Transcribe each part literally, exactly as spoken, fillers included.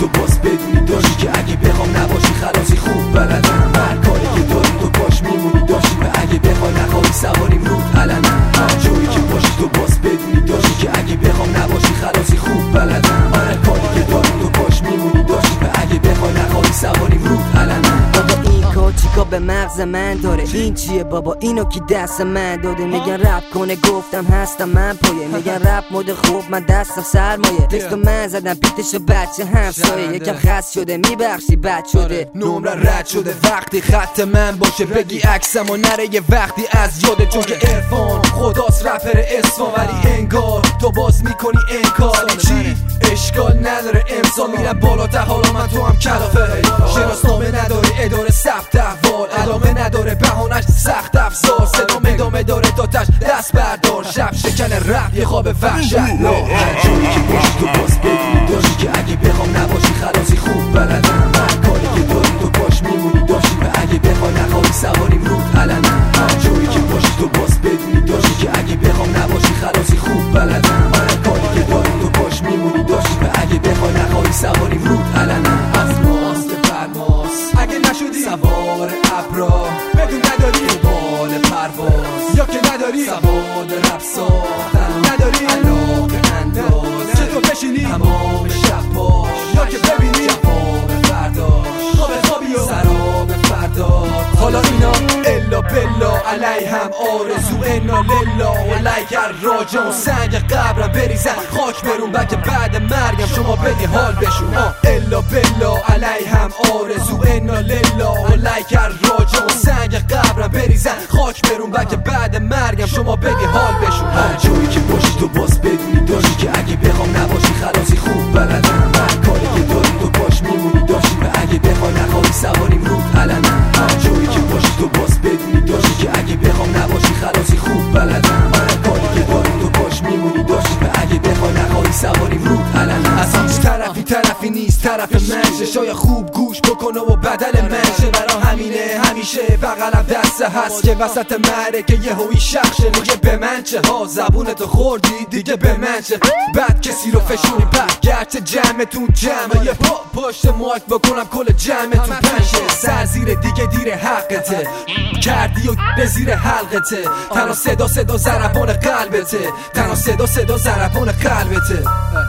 تو باز بدونی داشتی که اگه بخوام نباشی خلاصی خوب بلدم. هر کاری که داری تو باش میمونی داشتی و اگه بخوای نخواهی سواریم رود علنا. هر جایی که باشی تو باز بدونی داشتی که اگه بخوام نباشی خلاصی خوب بلدم. هر کاری که داری تو باش میمونی داشتی و اگه بخوای نخواهی سواریم رود علنا. بابا این کار چیکار به مغز من داره؟ این چیه بابا اینو کی دست من داده؟ میگن رپ کنه گفتم هستم من پایه. میگن رپ مود خوب من دستم سرمایه. تکستو من زدم بیتشو بچه همسایه. یکم خست شده میبخشی بد شده نمره رد شده وقتی خط من باشه بگی عکسم و نره یه وقتی از یاده. چون که عرفان خداست رپر اصفان ولی انگار تو باز میکنی انکار. چی؟ اشکال نداره امسال میرم بالاتر حالا من تو هم کلافه. شناسنامه نداره اداره ثبت احوال علامه نداره بهانش سخت افزار. صدام ادامه داره تا تش دست بردار. شب شکن رپ یه خواب وحشت لا. هر جایی که باشی تو باز بدونی داشتی که اگه بخوام نباشی خلاصی خوب بلدم. هر کاری که داری تو باش میمونی داشتی و اگه بخوای نخواهی سواریم رود علنا. هر جایی که باشی تو باز بدونی داشتی که اگه بخوام نباشی خلاصی خوب بلدم. هر کاری که داری تو باش میمونی داشتی و اگه بخوای نخواهی سواریم رود علنا. از ماست فرماس اگه نشدی سوار ابرا بدون نداری بال پرواز یا که نداری سواد رپ ساختن نداری علاقه انداز چطور بشینی تمام شب پاش یا که ببینی جواب فرداش خواب خوابی و سراب فرداش. حالا اینا الا بلا علیهم آرزو انا للا و لیکر راجع و سنگ قبرم بریزن خاک برون بلکه بعد مرگم شما بدی حال بشون. الا بلا علیهم آرزو انا للا و لیکر راجع و سنگ قبرم بریزن خاک برون بلکه بعد مرگم شما بدی حال بشون. هر جایی که باشی تو باز بدونی داشتی که اگه بخوام نباشی خلاصی خوب بلدم. هر کاری که داری تو باش میمونی داشتی و اگه بخوای نخواهی سواریم رود علنا. هر جایی که باشی تو باز بدونی داشتی که اگه بخوام نباشی خلاصی خوب بلدم. هر کاری که داری تو باش میمونی داشتی و اگه بخوای نخواهی سواریم رود علنا. از هیچ طرفی طرفی نیست طرف منشه. شاید خوب گوش بکنه و بدل منشه. برا همینه همیشه بغلم دسته هست که وسط معرکه یه هوی شخشه. میگه به من چه ها زبونتو خوردی دیگه به من چه. بعد کسی رو فشونی بعد گرچه جمعتون جمعه یه پا پشت مایک بکنم کل جمعتون پنشه. سر زیر دیگه دیر حقته کردی و به زیر حلقته. تنها صدا صدا ضربان قلبته. تنها صدا صدا ضربان قلبته.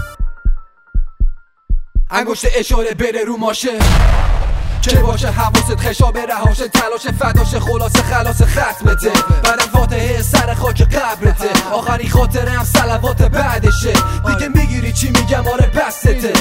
انگشت اشاره بره رو ماشه که باشه حواست خشاب رهاشه. تلاش فداشه خلاصه خلاص ختمته. بعدم فاتحه سر خاک قبرته. آخری خاطرم صلوات بعدشه. دیگه میگیری چی میگم آره بستته.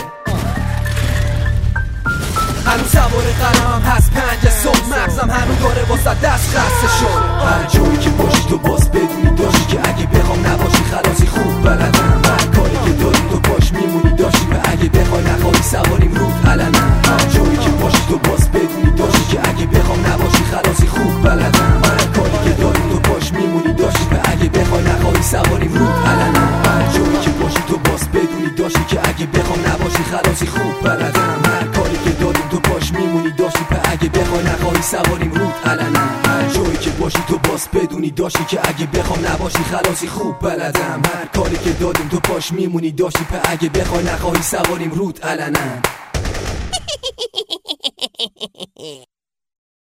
هنوز سوار قلمم هست پنج صبح مغزم هنوز داره واسه دست خسته شد. هر جایی که باشی تو باز بدونی داشتی که اگه بخوام نباشی خلاصی خوب بلدم. هر کاری که داری تو باش میمونی داشتی و اگه بخوای نخواهی سواریم رود علنا. هر جایی که باشی تو باز بدونی داشتی که اگه بخوام نباشی خلاصی خوب بلدم. هر کاری که داری تو باش میمونی داشتی و اگه بخوای نخواهی سواریم رود علنا. هر جایی که باشی تو باز بدونی داشتی که اگه بخوام نباشی خلاصی خوب بلدم. هر کاری که داری تو باش میمونی داشتی و اگه بخوای نخواهی سواریم رود علنا. هر جایی که باشی تو باز بدونی داشتی که اگه بخوام نباشی خلاصی خوب بلدم. هر کاری که دادیم تو پاش میمونی داشتی و اگه بخوای نخواهی سواریم رود علنا.